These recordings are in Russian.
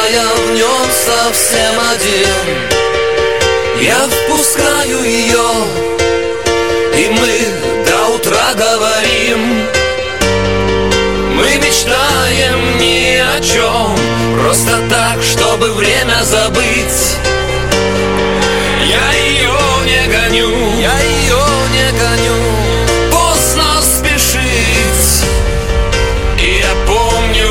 я в нем совсем один. Я впускаю ее, и мы до утра говорим. Мы мечтаем ни о чем, просто так, чтобы время забыть. Я ее не гоню, я ее не гоню. Поздно спешить, и я помню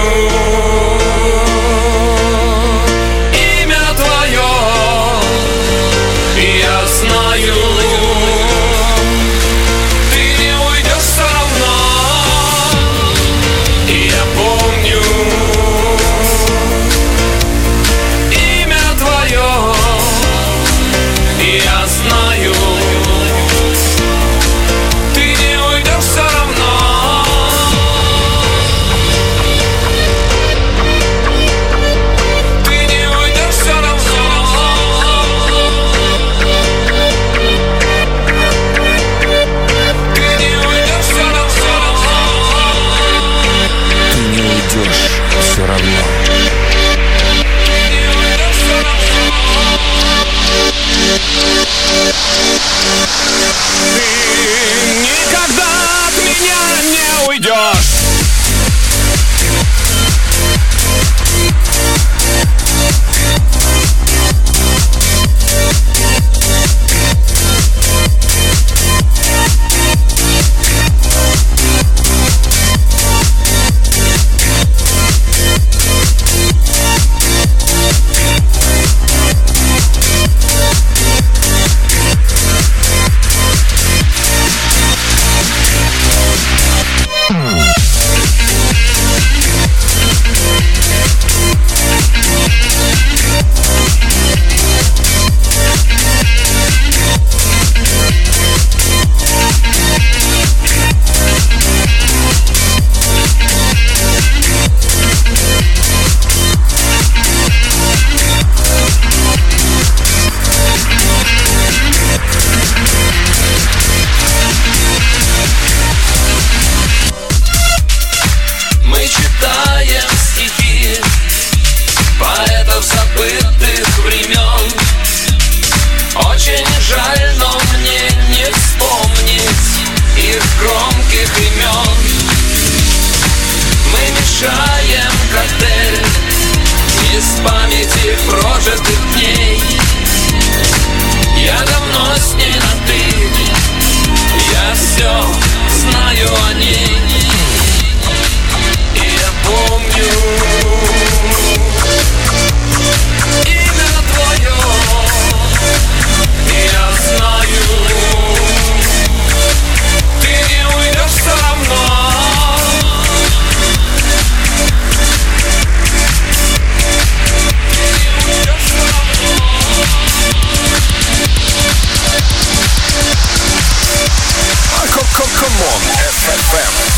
имя твое, и я знаю, ты не уйдешь все равно. И я помню имя твое, и я знаю, ты не уйдешь все равно. Ты не уйдешь все равно. Ты не уйдешь все равно. Ты не уйдешь все равно. Ты никогда от меня не уйдешь. Мы читаем стихи поэтов забытых времен. Очень жаль, но мне не вспомнить их громких имен. Мы мешаем коктейль из памяти прожитых дней. Я давно с ней на «ты», я все знаю о ней. И я помню имя твое, и я знаю, ты не уйдешь все равно. Ты не уйдешь все равно. Come on, FFM.